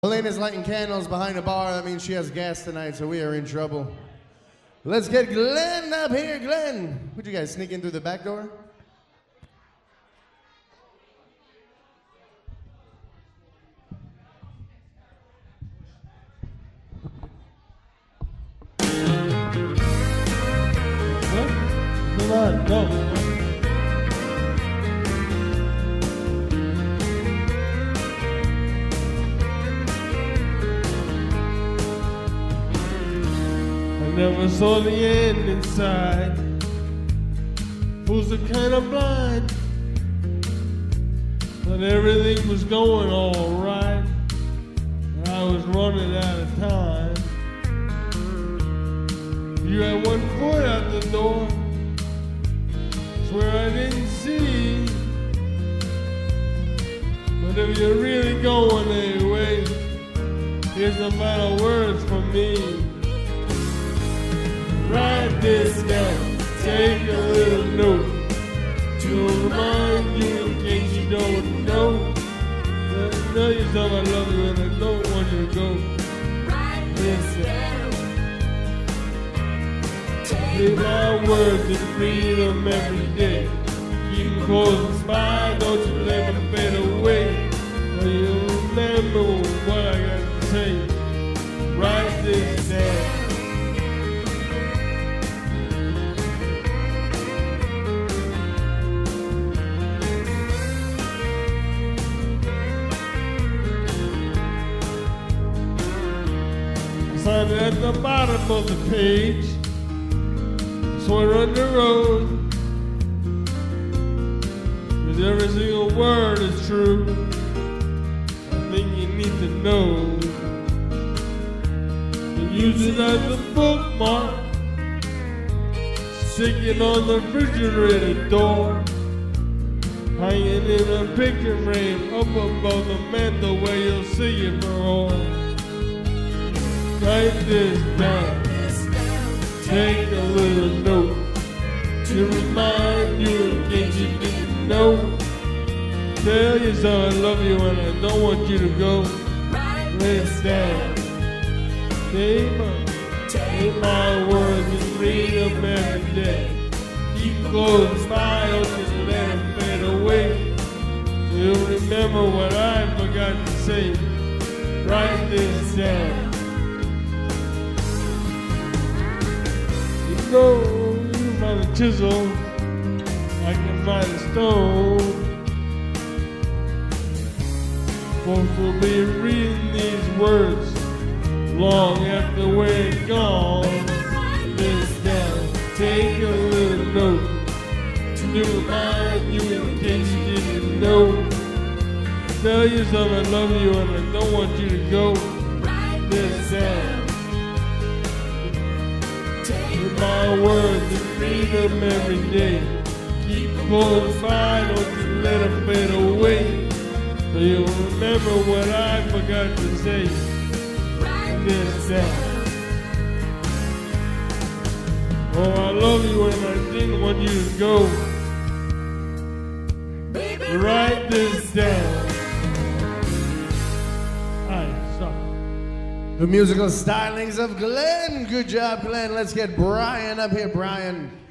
Elena's lighting candles behind the bar. That means she has gas tonight, so we are in trouble. Let's get Glenn up here. Glenn, would you guys sneak in through the back door? What? Come on, go. Never saw the end inside. Fools are kind of blind, but everything was going all right. And I was running out of time. You had one foot out the door. Swear I didn't see. But if you're really going anyway, here's the final words from me. Write this down, take a little note to remind you in case you don't know. Tell yourself I love you and I don't want you to go. Write this down. Take my words and read them every day. Keep them close and smile, don't you let them fade away. So you remember what I got to say. Write this down. Signed at the bottom of the page, swear on the road, that every single word is true. I think you need to know, and use it as a bookmark, stick it on the refrigerator door, hanging in a picture frame up above the mantel where you'll see it for all. Write this down, take a little note to remind you in case you didn't know. Tell yourself I love you and I don't want you to go. Write this down, take my words and read them every day. Keep close, smile, just let them fade away. You'll remember what I forgot to say. Write this down. Go, you find a chisel, I can find a stone. Folks will be reading these words long after we're gone. This down, take a little note to remind you in case you didn't know. Tell yourself I love you and I don't want you to go. This down. My words and read them every day. Keep them close by, don't you let them fade away. So you'll remember what I forgot to say. This down. Oh, I love you and I didn't want you to go. Baby, write this down. Alright, stop. The musical stylings of Glenn. Good job, Glenn. Let's get Brian up here. Brian.